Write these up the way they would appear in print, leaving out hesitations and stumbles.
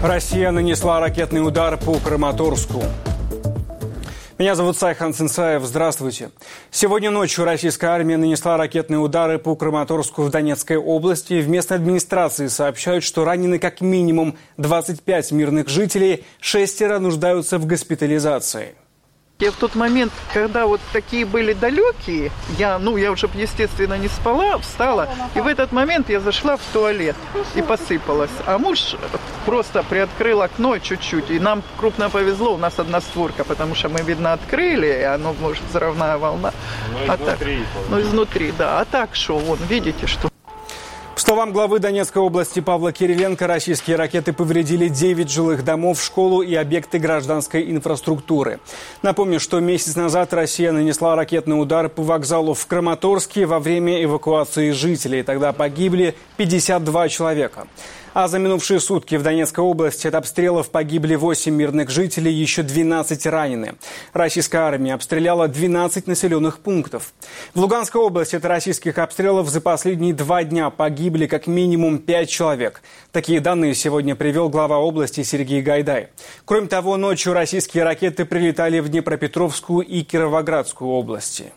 Россия нанесла ракетный удар по Краматорску. Меня зовут Сайхан Сенсаев. Здравствуйте. Сегодня ночью российская армия нанесла ракетные удары по Краматорску в Донецкой области. В местной администрации сообщают, что ранены как минимум 25 мирных жителей, 6 нуждаются в госпитализации. Я в тот момент, когда вот такие были далекие, я уже, естественно, не спала, встала, и в этот момент я зашла в туалет и посыпалась. А муж просто приоткрыл окно чуть-чуть, и нам крупно повезло, у нас одна створка, потому что мы, видно, открыли, и оно, может, взрывная волна. Изнутри, да. А так что, вон, видите, что... По словам главы Донецкой области Павла Кириленко, российские ракеты повредили 9 жилых домов, школу и объекты гражданской инфраструктуры. Напомню, что месяц назад Россия нанесла ракетный удар по вокзалу в Краматорске во время эвакуации жителей. Тогда погибли 52 человека. А за минувшие сутки в Донецкой области от обстрелов погибли 8 мирных жителей, еще 12 ранены. Российская армия обстреляла 12 населенных пунктов. В Луганской области от российских обстрелов за последние 2 дня погибли как минимум 5 человек. Такие данные сегодня привел глава области Сергей Гайдай. Кроме того, ночью российские ракеты прилетали в Днепропетровскую и Кировоградскую области.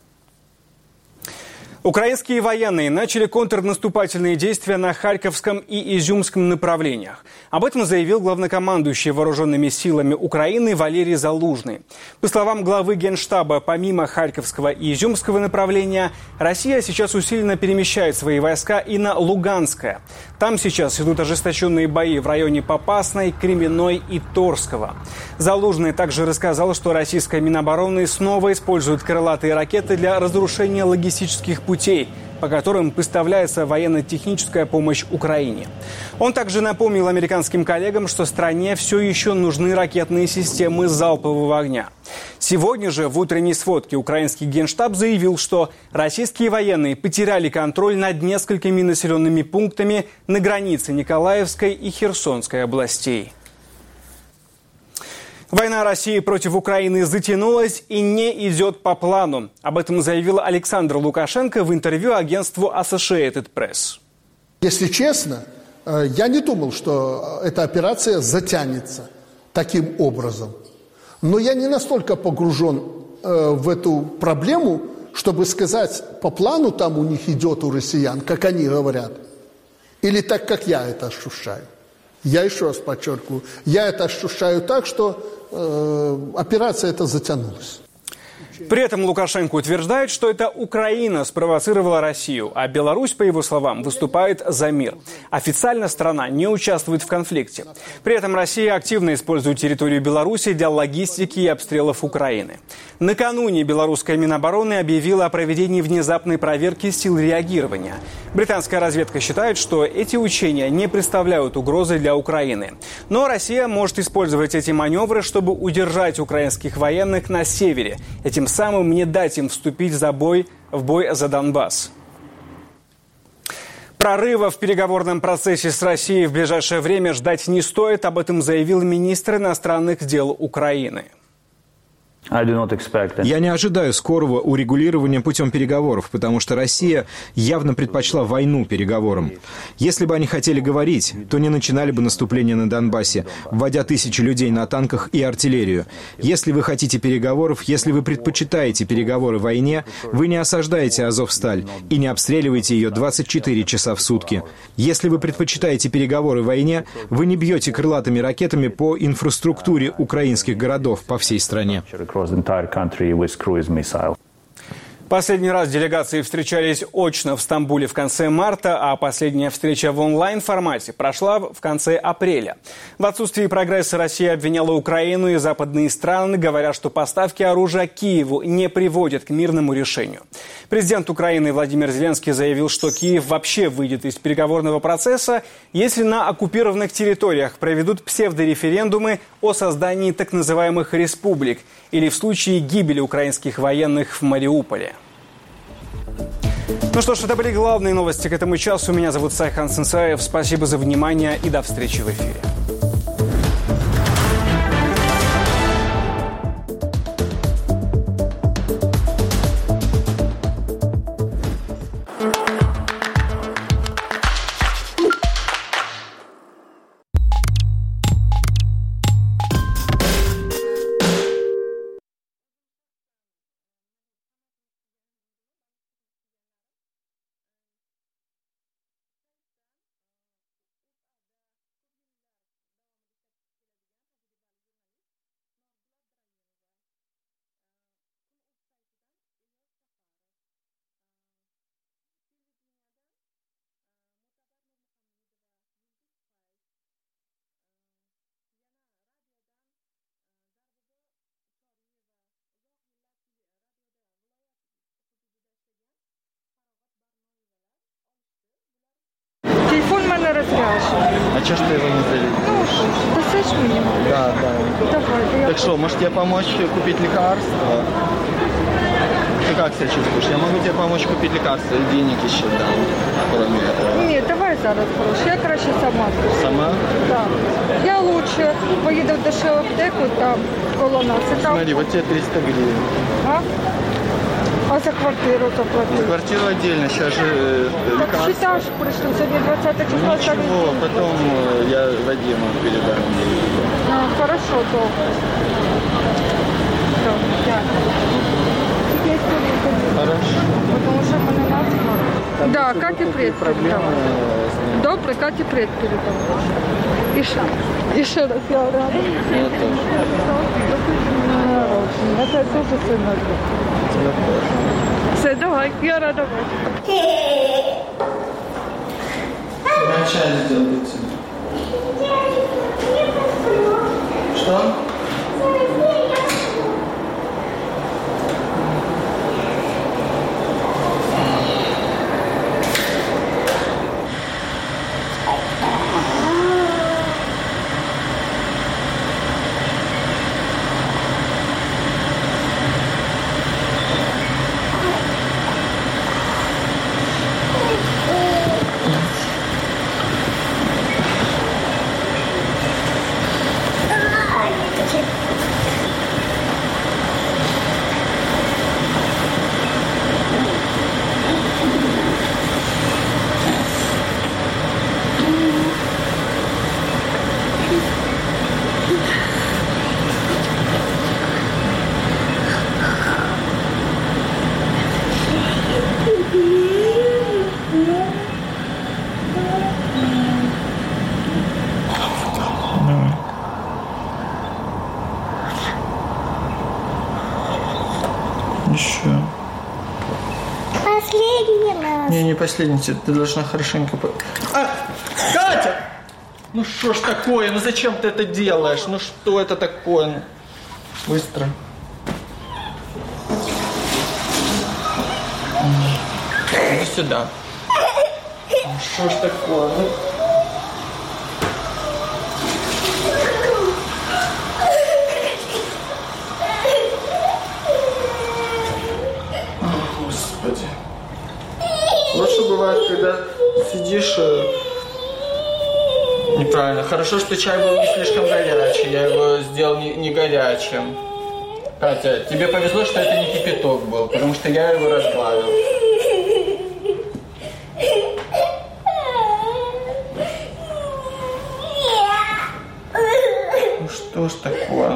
Украинские военные начали контрнаступательные действия на Харьковском и Изюмском направлениях. Об этом заявил главнокомандующий вооруженными силами Украины Валерий Залужный. По словам главы Генштаба, помимо Харьковского и Изюмского направления, Россия сейчас усиленно перемещает свои войска и на Луганское. Там сейчас идут ожесточенные бои в районе Попасной, Кременной и Торского. Залужный также рассказал, что российская Минобороны снова использует крылатые ракеты для разрушения логистических путей, по которым поставляется военно-техническая помощь Украине. Он также напомнил американским коллегам, что стране все еще нужны ракетные системы залпового огня. Сегодня же в утренней сводке украинский Генштаб заявил, что российские военные потеряли контроль над несколькими населенными пунктами на границе Николаевской и Херсонской областей. Война России против Украины затянулась и не идет по плану. Об этом заявил Александр Лукашенко в интервью агентству Associated Press. Если честно, я не думал, что эта операция затянется таким образом. Но я не настолько погружен в эту проблему, чтобы сказать, по плану там у них идет у россиян, как они говорят, или так, как я это ощущаю. Я еще раз подчеркиваю, я это ощущаю так, что операция эта затянулась. При этом Лукашенко утверждает, что это Украина спровоцировала Россию, а Беларусь, по его словам, выступает за мир. Официально страна не участвует в конфликте. При этом Россия активно использует территорию Беларуси для логистики и обстрелов Украины. Накануне белорусская Минобороны объявила о проведении внезапной проверки сил реагирования. Британская разведка считает, что эти учения не представляют угрозы для Украины. Но Россия может использовать эти маневры, чтобы удержать украинских военных на севере. Этим самым не дать им вступить в бой за Донбасс. Прорыва в переговорном процессе с Россией в ближайшее время ждать не стоит. Об этом заявил министр иностранных дел Украины. Я не ожидаю скорого урегулирования путем переговоров, потому что Россия явно предпочла войну переговорам. Если бы они хотели говорить, то не начинали бы наступление на Донбассе, вводя тысячи людей на танках и артиллерию. Если вы хотите переговоров, если вы предпочитаете переговоры войне, вы не осаждаете Азовсталь и не обстреливаете ее 24 часа в сутки. Если вы предпочитаете переговоры войне, вы не бьете крылатыми ракетами по инфраструктуре украинских городов по всей стране. Последний раз делегации встречались очно в Стамбуле в конце марта, а последняя встреча в онлайн-формате прошла в конце апреля. В отсутствии прогресса Россия обвиняла Украину и западные страны, говоря, что поставки оружия Киеву не приводят к мирному решению. Президент Украины Владимир Зеленский заявил, что Киев вообще выйдет из переговорного процесса, если на оккупированных территориях проведут псевдореферендумы о создании так называемых республик или в случае гибели украинских военных в Мариуполе. Ну что ж, это были главные новости к этому часу. Меня зовут Сайхан Сенсаев. Спасибо за внимание и до встречи в эфире. разряжен. А что ж ты его не залечишь? Досышь меня? Да. Давай. Так что, может тебе помочь купить лекарства? Ты как себя чувствуешь? Я могу тебе помочь купить лекарства и денег еще дам, кроме этого. Ні, давай зараз гроші. Я краще сама скажу. Сама? Так. Я лучше поїду в дешеву аптеку, там коло нас. І там... Смотри, вот тебе 300 гривен. А за квартиру заплатити? Квартиру отдельно, сейчас же Так лекарства. считаешь, прийшли, сьогодні 20 числа. Ничего, потом я Вадиму передам. Хорошо, добре. Так, дякую. Тільки я сьогодні ходила. Хорошо. Потому що мене насморк. Да, Каті привіт передавай. Добре, Каті привіт передавай. І ще раз я рада. Я тоже. Це дуже сильно. Я тоже. Все, давай, я рада бачити. Я чай сделайте. Что? Еще. Последний раз. Не последний, ты должна хорошенько... Катя! Ну что ж такое? Ну зачем ты это делаешь? Ну что это такое? Быстро. Иди сюда. Ну что ж такое? Ну... Господи. Лучше бывает, когда сидишь неправильно. Хорошо, что чай был не слишком горячий. Я его сделал не горячим. Катя, тебе повезло, что это не кипяток был, потому что я его разбавил. Ну что ж такое?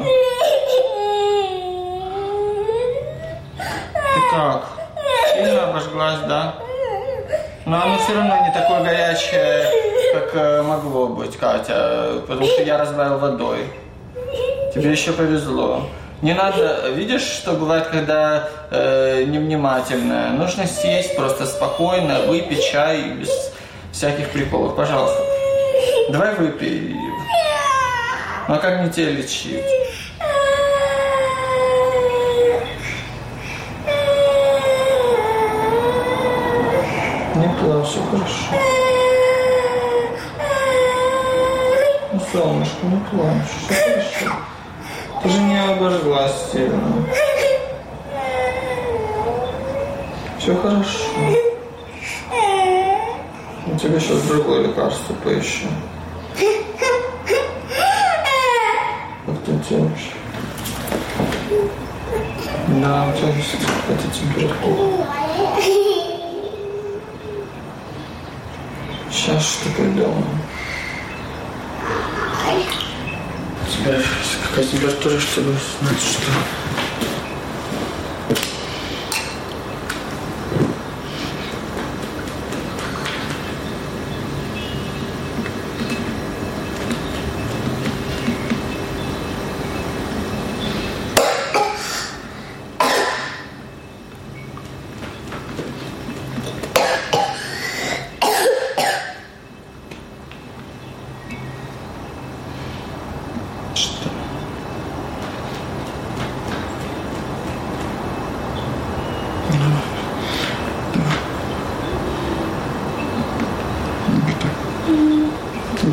Ты как? Сильно обожглась, да? Но оно все равно не такое горячее, как могло быть, Катя, потому что я разбавил водой. Тебе еще повезло. Не надо, видишь, что бывает, когда невнимательно. Нужно сесть просто спокойно, выпить чай без всяких приколов. Пожалуйста. Давай выпей. Ну а как мне тебя лечить? Не плачь, все хорошо. Ну, солнышко, не плачь, все хорошо. Ты же не обожглась сильно. Все хорошо. Я тебе сейчас другое лекарство поищу. Как ты делаешь? Да, у тебя какая-то температура. Сейчас что придумаем. У тебя какая температура, чтобы знать, что...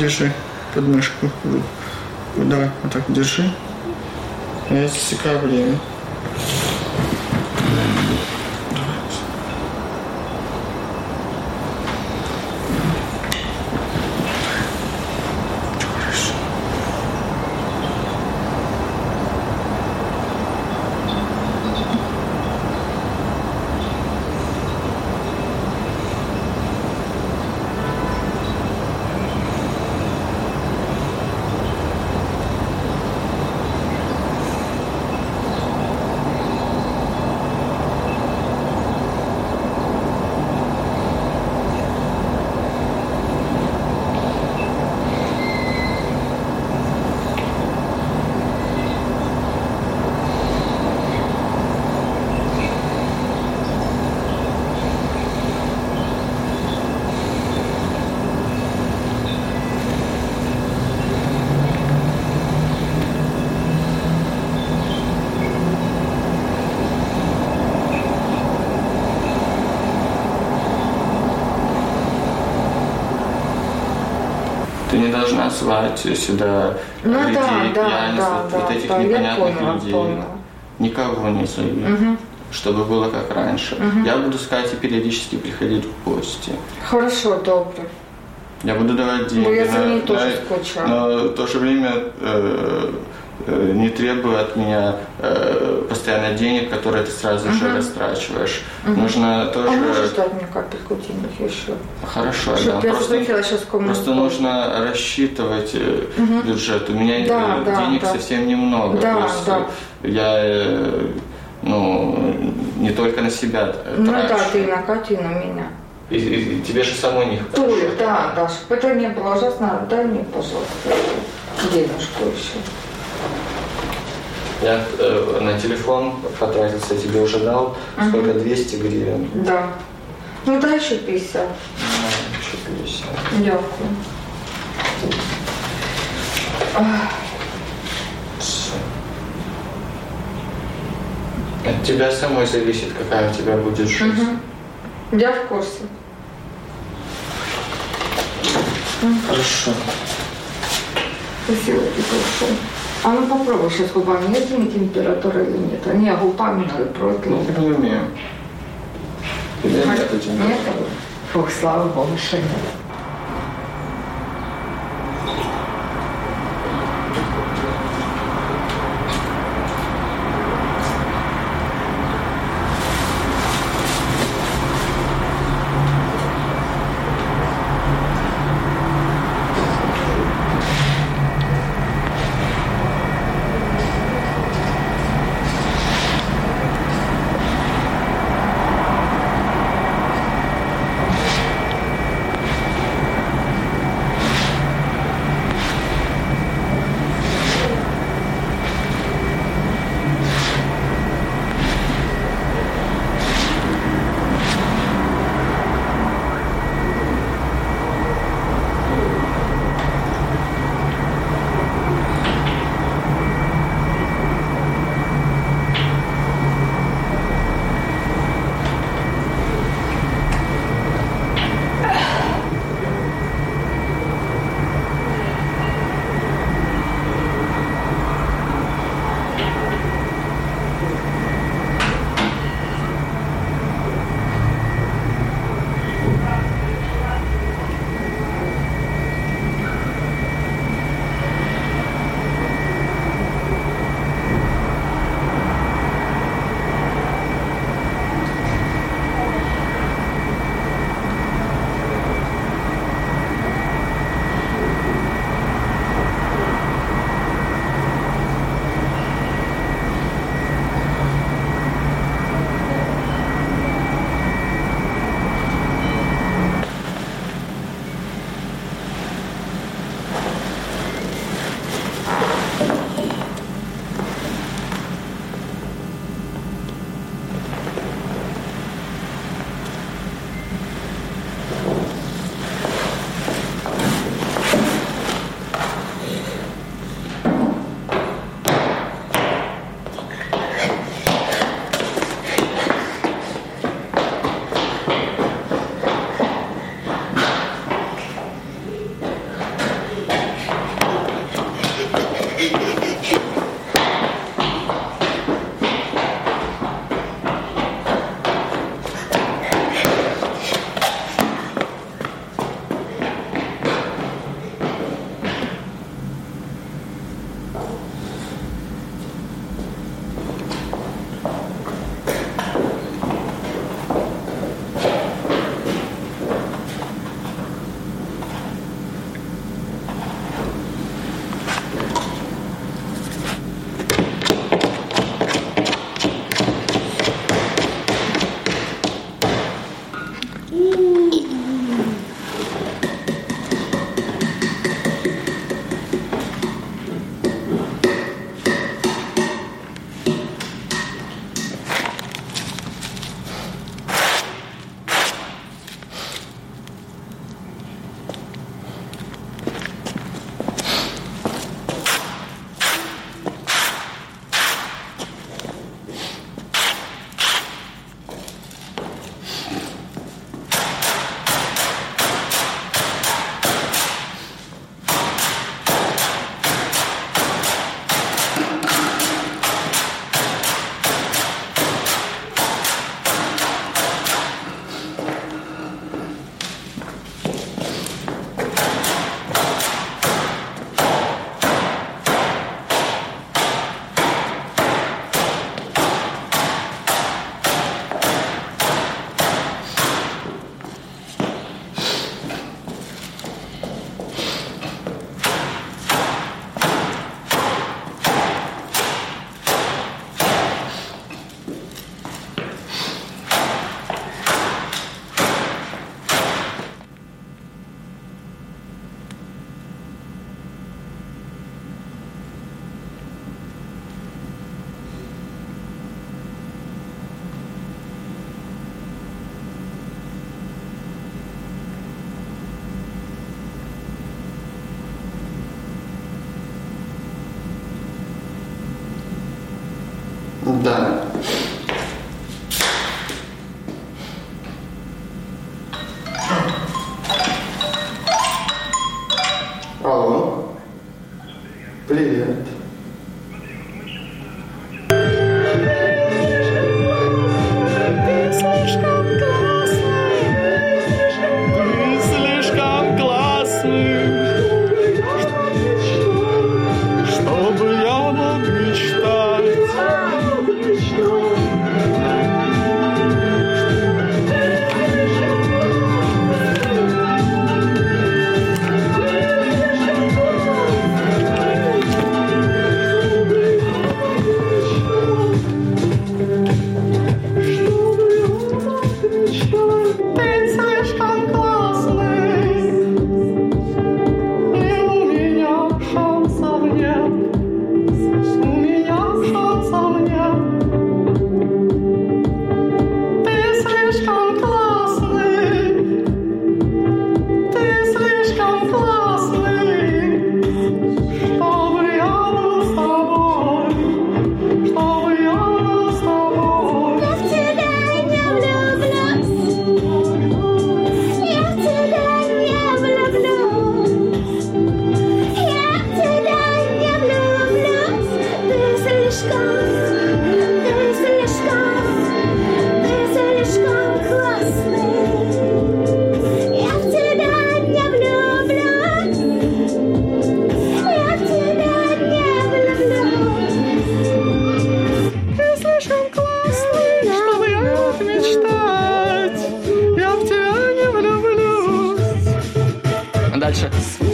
держи подмышку. Давай, вот так держи. Я засекаю время. Ты не должна звать сюда людей, пьяниц, вот этих непонятных людей. Поняла. Никого не зови, чтобы было как раньше. Я буду с Катей периодически приходить в гости. Хорошо, добре. Я буду давать деньги. Я за ней тоже скучаю. Но в то же время не требуй от меня постоянно денег, которые ты сразу же растрачиваешь. Нужно тоже... А можешь дать мне капельку денег еще? Хорошо, да. Просто нужно рассчитывать бюджет. У меня денег совсем немного. Я не только на себя трачу. Ты на Катю, и на меня. И тебе же самой не хорошо. Толик, да, чтобы это не было ужасно, дай мне, пожалуйста, денежку еще. Я на телефон потратился, тебе уже дал. Сколько? 200 гривен? Да. Ну дай еще 50. Еще 50. Дякую. От тебя самой зависит, какая у тебя будет жизнь. Я в курсе. Хорошо. Спасибо тебе большое. А ну попробуй сейчас губами, есть ли температура или нет? А не, губами надо просто. Ну, не умею. Или нет у тебя? Нет? Фух, слава Богу, что нет. Да. Алло. Привет. Дальше.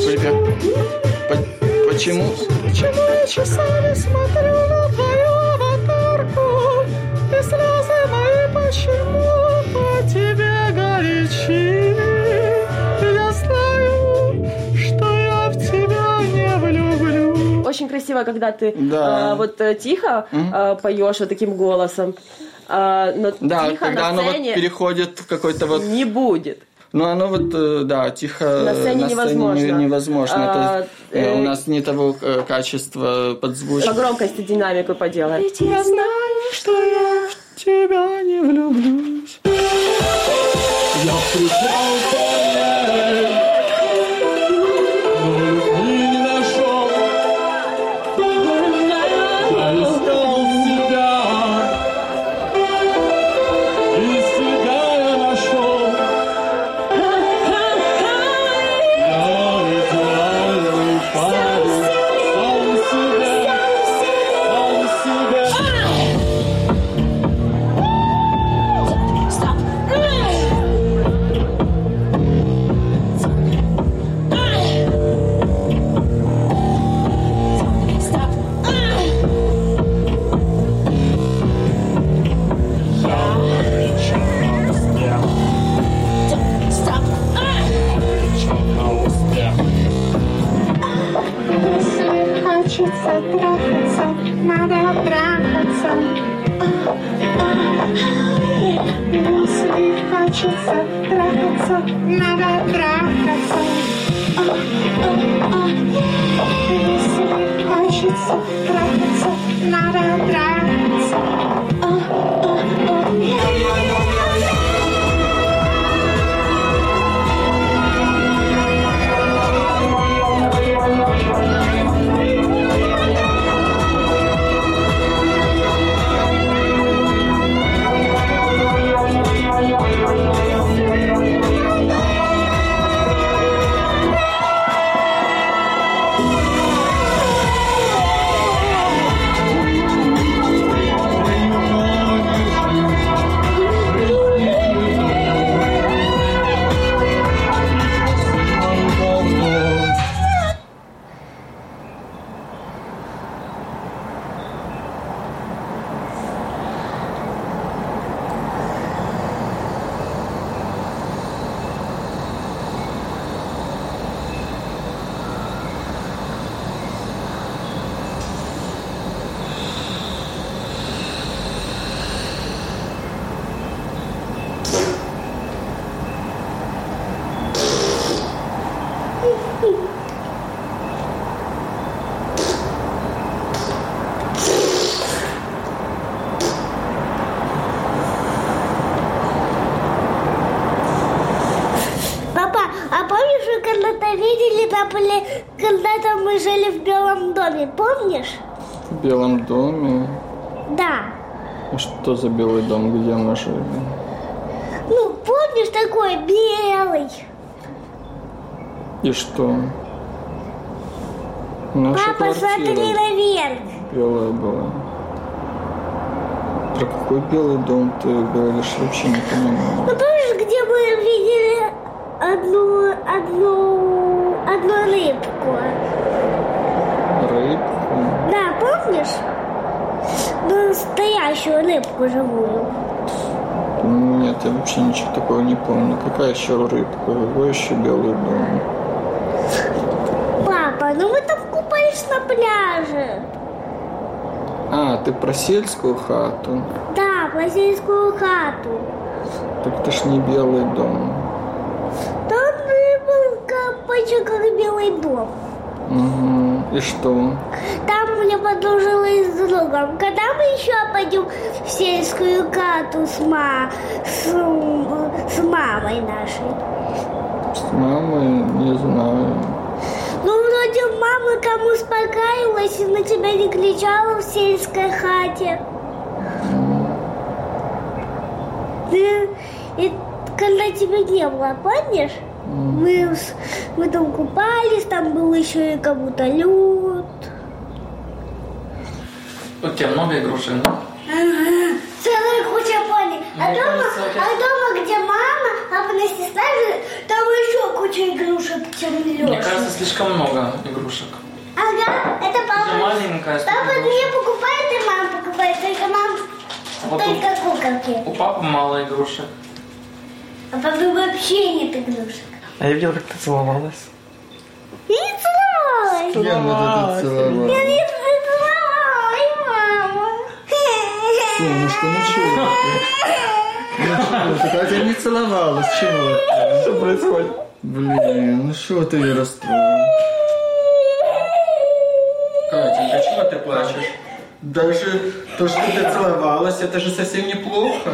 Почему? Почему я часами смотрю на твою аватарку, и слезы мои почему по тебе горячи? Я знаю, что я в тебя не влюблю. Очень красиво, когда ты тихо поешь вот таким голосом, но да, тихо когда на сцене оно переходит в какой-то не будет. Ну, оно тихо на сцене невозможно. У нас не того качества подзвучки. По громкости динамику поделать. Ведь я знаю, что я в тебя не влюблюсь. Я встречал тебя, но любви не нашел. Я искал себя, и себя я нашел. Хочется трахаться, надо трахаться. Если хочется трахаться, надо трахаться. Если хочется трахаться, надо трахаться. когда-то видели, когда-то мы жили в Белом доме, помнишь? В Белом доме? Да. А что за Белый дом, где мы жили? Ну, помнишь, такой белый. И что? Наша Папа, смотри наверх. Белая была. Про какой Белый дом ты говоришь, вообще не понимаю. Ну, помнишь, где мы видели одну рыбку? Рыбку? Да, помнишь? Настоящую рыбку живую. Нет, я вообще ничего такого не помню. Какая еще рыбка? Какой еще Белый дом? Папа, ну мы там купались на пляже. А, ты про сельскую хату? Да, про сельскую хату. Так это ж не Белый дом. Там был почти как Белый дом. Угу. И что? Там я подружилась с другом. Когда мы еще пойдем в сельскую хату с мамой нашей? С мамой? Не знаю. Ну, вроде мама там успокаивалась и на тебя не кричала в сельской хате. И когда тебя не было, помнишь? Мы там купались, там был еще и кому-то лед. У тебя много игрушек, да? Ага, целая куча пони. А дома, где мама, папина сестра, там еще куча игрушек, чем Леша. Мне кажется, слишком много игрушек. Ага, это папа. Маленькая. Папа мне покупает, и мама покупает. Только мама, Вот только куколки. У папы мало игрушек. А папы вообще нет игрушек. А я видел, как ты целовалась. Я не целовалась. Я вот это целовалась. Я не целовалась, мама. Солнышко, ну чего ты? Ну чего ты? Катя не целовалась, чего ты? Что происходит? Блин, ну что ты ее расстроил? Катя, а чего ты плачешь? Даже то, что ты целовалась, это же совсем неплохо.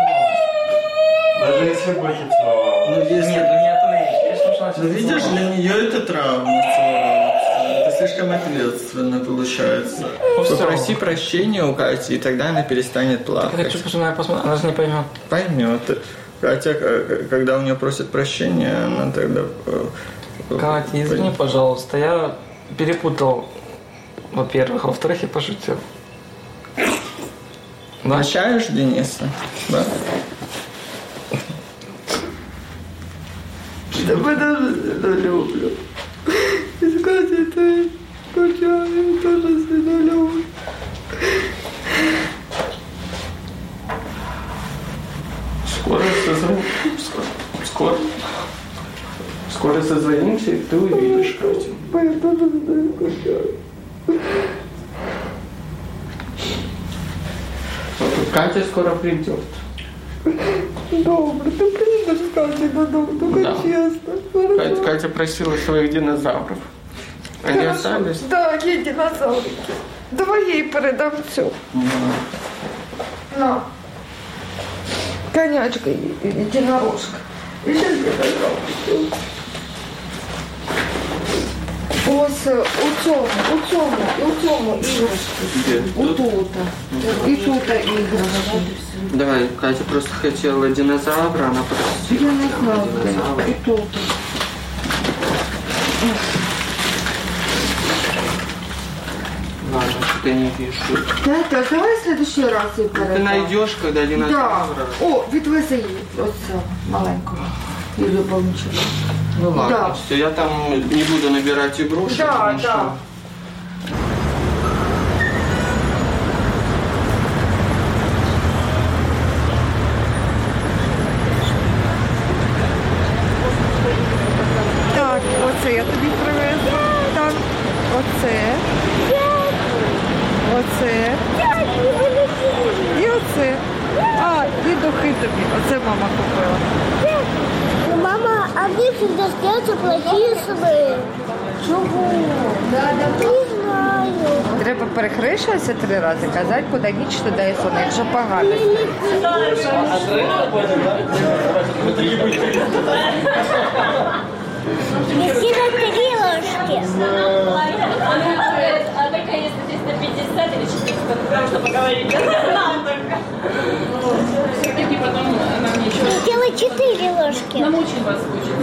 Даже если бы ты целовалась. Ну, если... Нет, Ну, видишь, для нее это травма целоваться. Это слишком ответственно получается. Попроси прощения у Кати, и тогда она перестанет плакать. Я хочу посмотреть, она же не поймет. Поймет. Катя, когда у нее просят прощения, она тогда... Катя, извини, пожалуйста, я перепутал, во-первых. Во-вторых, я пошутил. Прощаешь Дениса? Да? Да потому что люблю. И с Катей ты скучаю, тоже сильно люблю. Скоро созвонимся, и ты увидишь, Катя. Я тоже сильно скучаю. Катя скоро придет. Добро, ты придешь с Катей на дом, только Да. честно. Хорошо. Катя просила своих динозавров. Они Хорошо. остались? Да, є динозаврики. Давай я їй передам цю. На. Конячка единорожка. І ще динозаврики. Ось у цьому іграшки. Отут. І тут іграшки. Давай, Катя просто хотела динозавра, она просила. Я не знаю, де. І тут. Ладно, что-то не вижу. Так, давай в следующий раз її Ты передам. найдешь, когда Да. динозавра. О, відвези її. Ось цього маленького. І любовничого. Ну ладно, Да. все, я там не буду набирать игрушек. Да, потому да. что- Так, оце я тобі привезла. Так, оце. Оце. І оце. А, і духи тобі. Оце мама купила. Мама, а мне всегда снятся плохие сны. Чого? Не знаю. Треба перехрещуватися 3 рази, казати, куди ніч, туди і сон, якщо погано. Если А только если здесь на 50 или 400, потому что поговорить. Все-таки потом нам ничего. Сделай 4 ложки. Нам очень вас хочет.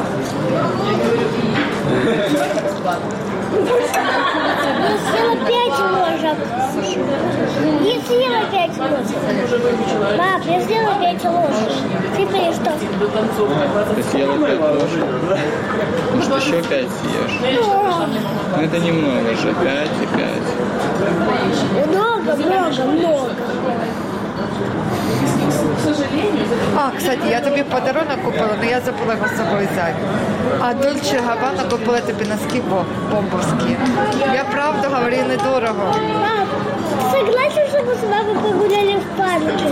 Я съела 5 ложек. Я съела 5 ложек. Пап, я съела 5 ложек. Теперь что? Ты съела 5 ложек? Может, еще 5 съешь? Ну, это немного же. 5 и 5. Много. Кстати, я тобі подарунок купила, але я забула його з собою взяти. А Дольче Габбана купила тобі носки бомбовські. Я правда говорю, недорого. Пап, согласен, чтобы с вами погуляли в парке?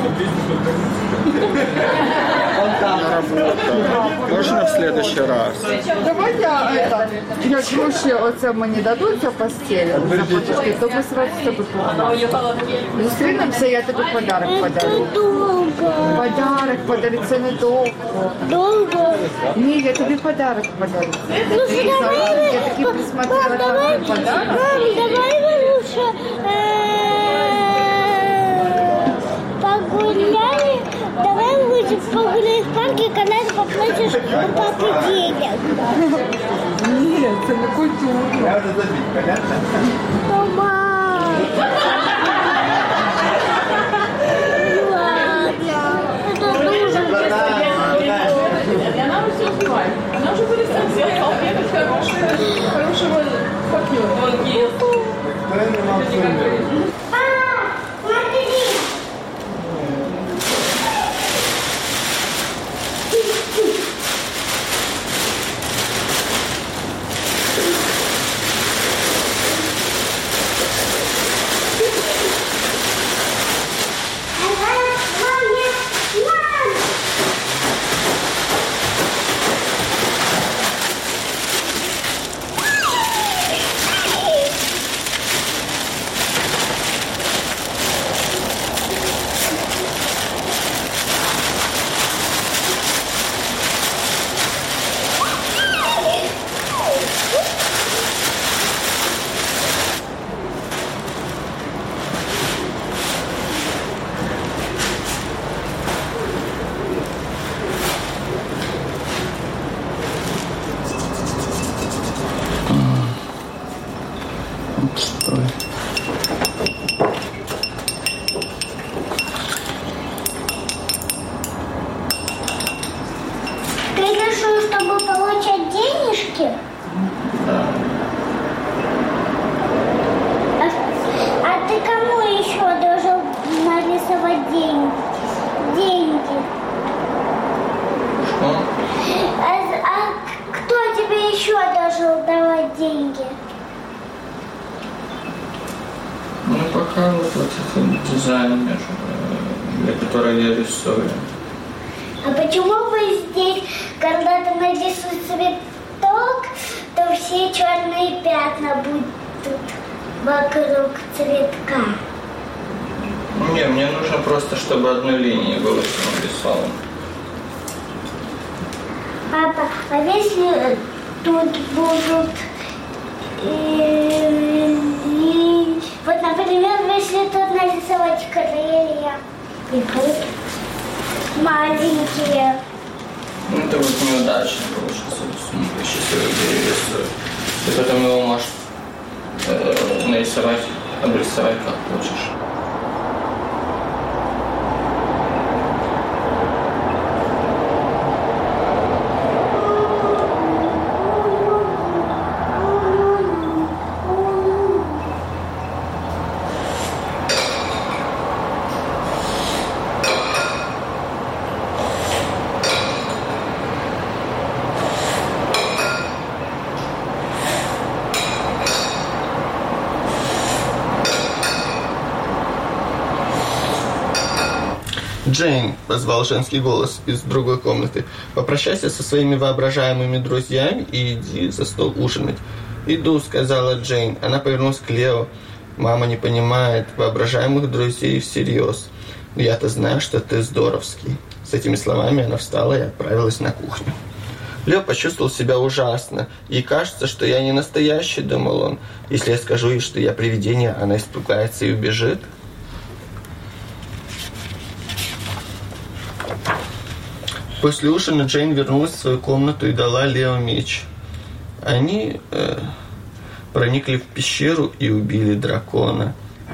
Можно в следующий раз? Давай я гроші оце мені дадуть за постель, то ми сразу з тобою поговоримо. Зустрінемося, я тобі подарок подарю. Подарок подарю, це недовго. Долго? Ні, я тобі подарок подарю. Ну, давай, я таки присмотрела давай, подарок. Мам, давай мы лучше погуляли. Давай лучше погуляем в парке, когда ты попросишь у папы денег. Нет, это не культура. Мама. Она все успевает. Она уже вырастет, сделать салфеток хорошего партнера. Ты решил, чтобы получать денежки? А ты кому еще должен нарисовать деньги? Что? А кто тебе еще должен давать деньги? Ну, пока вот этот дизайнер, для которого я рисую. А почему вы здесь, когда ты нарисуешь цветок, то все черные пятна будут вокруг цветка? Не, мне нужно просто, чтобы одной линией было все нарисовано. Папа, а если тут будут... вот, например, если тут нарисовать крылья, и маленькие. Ну, это вот неудачно получится рисунок. Сейчас я его перерисую. И потом его можешь нарисовать, обрисовать как хочешь. «Джейн», — позвал женский голос из другой комнаты, — «попрощайся со своими воображаемыми друзьями и иди за стол ужинать». «Иду», — сказала Джейн. Она повернулась к Лео. «Мама не понимает воображаемых друзей всерьез. Но я-то знаю, что ты здоровский». С этими словами она встала и отправилась на кухню. Лео почувствовал себя ужасно. Ей кажется, что я не настоящий, думал он. Если я скажу ей, что я привидение, она испугается и убежит. После ужина Джейн вернулась в свою комнату и дала Лео меч. Они проникли в пещеру и убили дракона.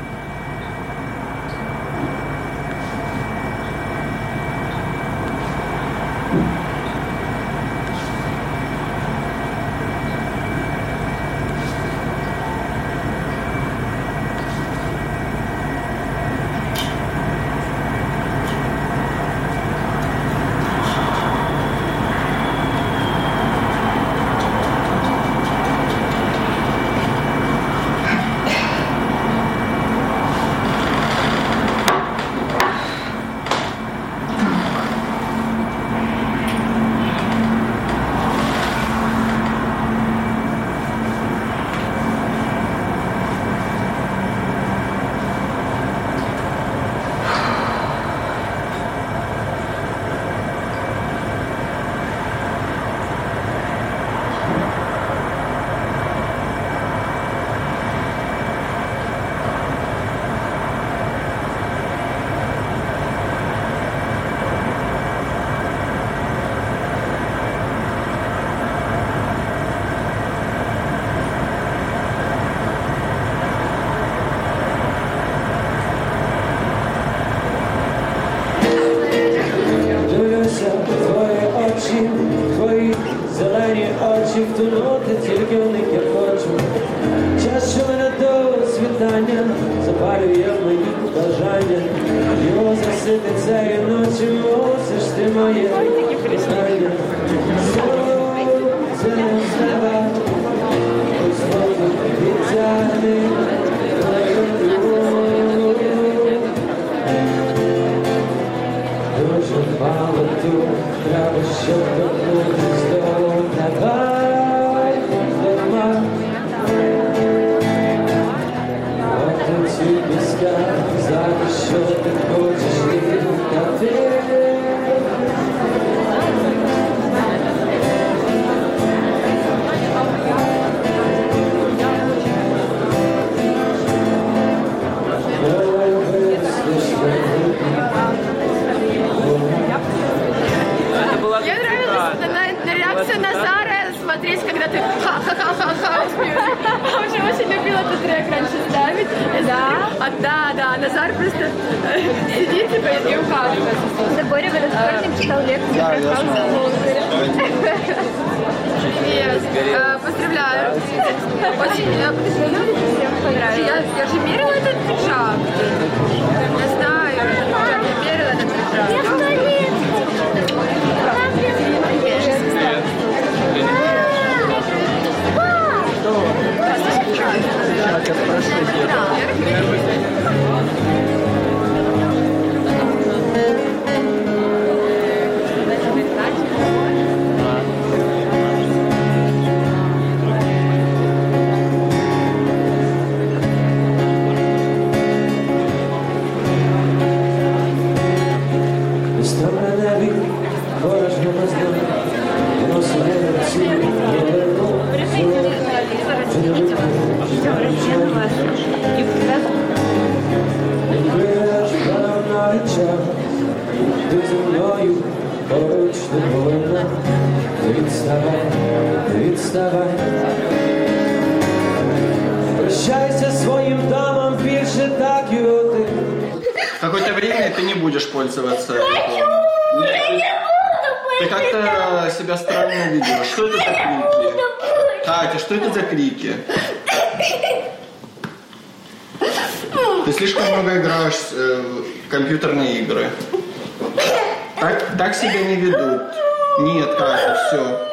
Какое-то время ты не будешь пользоваться рекламой. Ты как-то себя странно видела. Что это за крики? Катя, что это за крики? Ты слишком много играешь в компьютерные игры. Так себя не ведут. Нет, Катя, все.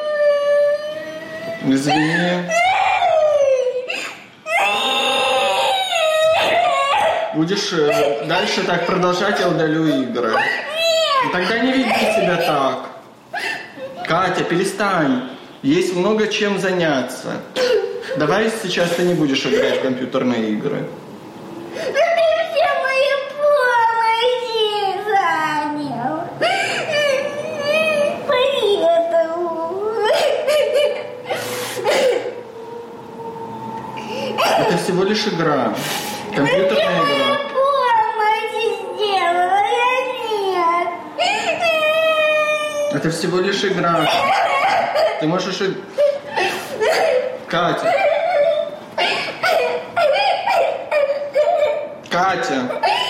Извини. Будешь дальше так продолжать, я удалю игры. И тогда не веди себя так. Катя, перестань. Есть много чем заняться. Давай сейчас ты не будешь играть в компьютерные игры. лишь игра. Компьютерная игра. Это всего лишь игра. Ты можешь... Катя. Катя.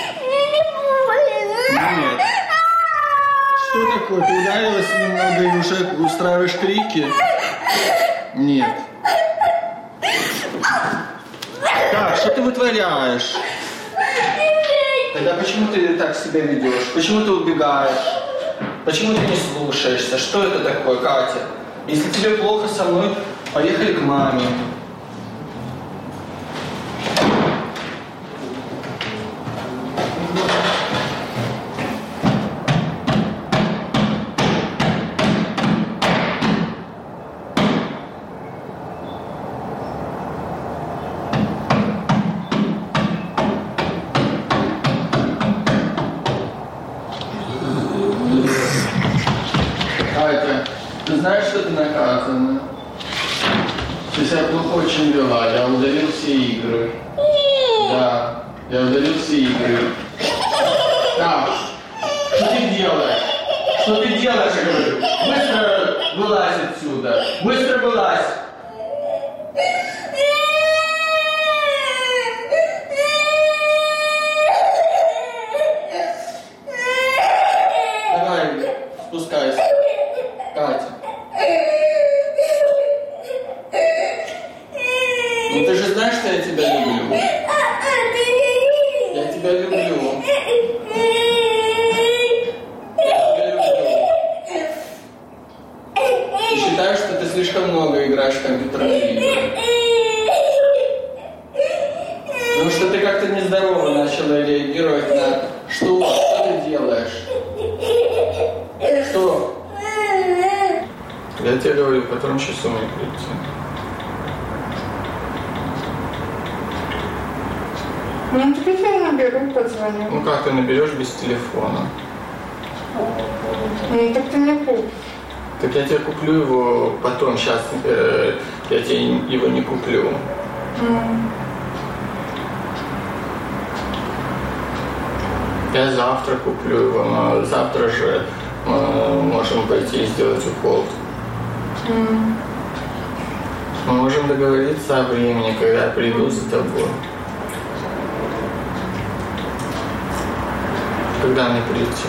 Нет. Что такое? Ты ударилась немного и уже устраиваешь крики? Нет. Так, что ты вытворяешь? Тогда почему ты так себя ведешь? Почему ты убегаешь? Почему ты не слушаешься? Что это такое, Катя? Если тебе плохо со мной, поехали к маме. Катя, ты знаешь, что ты наказана? Ты себя плохо очень вела. Я удалил все игры. Да, я удалил все игры. Так, что ты делаешь? Что ты делаешь, я говорю? Быстро вылазь отсюда. Быстро вылазь. Давай, спускайся. Катя. Ну ты же знаешь, что я тебя люблю. Я тебя люблю. Я тебя люблю. И считаю, что ты слишком много играешь в компьютерные игры. Потому что ты как-то нездорово начала реагировать на что ты делаешь. Что? Я тебе говорю, в котором часу мне прийти. Ну, теперь я наберу, позвоню. Ну как ты наберешь без телефона? Ну, так ты не купишь. Так я тебе куплю его потом, сейчас я тебе его не куплю. Я завтра куплю его, но завтра же мы можем пойти и сделать укол. Мы можем договориться о времени, когда я приду за тобой. Когда мне прийти?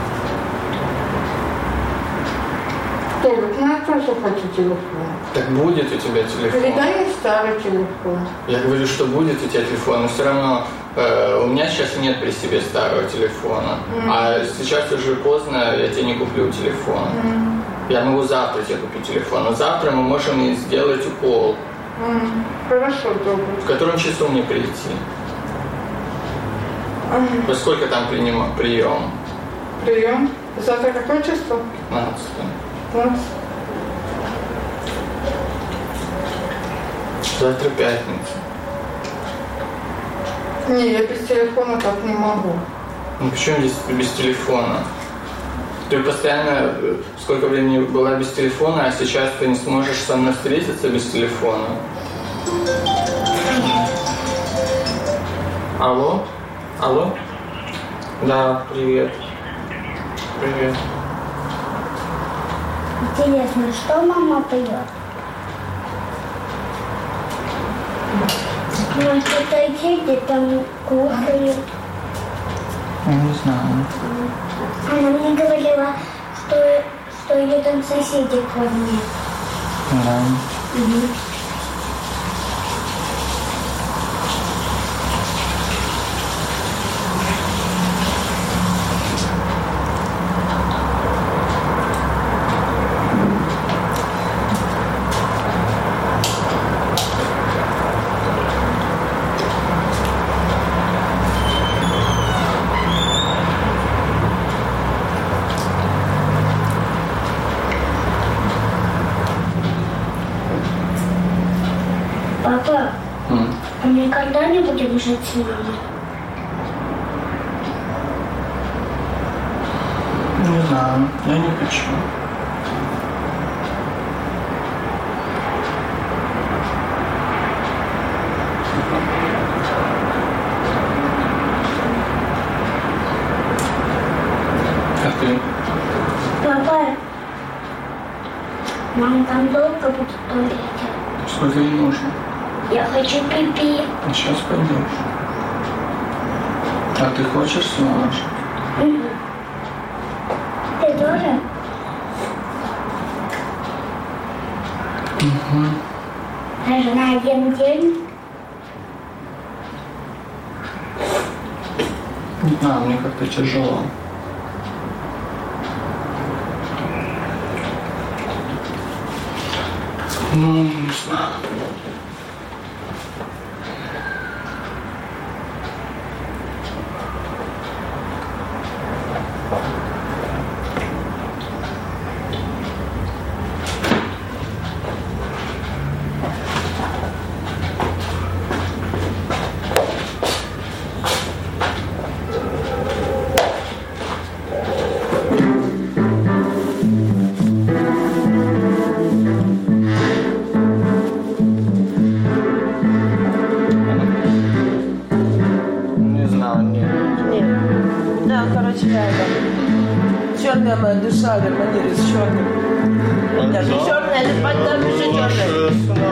Толик, ну я тоже хочу телефон. Так будет у тебя телефон. Передай мне старый телефон. Я говорю, что будет у тебя телефон, но все равно у меня сейчас нет при себе старого телефона. А сейчас уже поздно, я тебе не куплю телефон. Я могу завтра тебе купить телефон, но завтра мы можем и сделать укол. Хорошо, добро. В котором часу мне прийти? Во сколько там прием? Прием? Завтра какое число? 15. 15. Завтра пятница. Не, я без телефона так не могу. Ну почему здесь без телефона? Ты постоянно сколько времени была без телефона, а сейчас ты не сможешь со мной встретиться без телефона. Алло? Алло? Да, привет. Привет. Интересно, что мама поет? Может, это дети там кушают? Я не знаю. Она мне говорила, что ее там соседи кормят. Да. Угу. Папа, а мы когда не будем жить с ними? Не знаю, я не хочу. долго буду в туалете? Сколько не нужно? Я хочу пипи. Сейчас пойдешь. А ты хочешь, Маша? Ты тоже? Угу. Даже на один день? Не знаю, мне как-то тяжело. Ну, не знаю. Черная моя душа гармонирует с черным. Я же черная, это потом еще черная.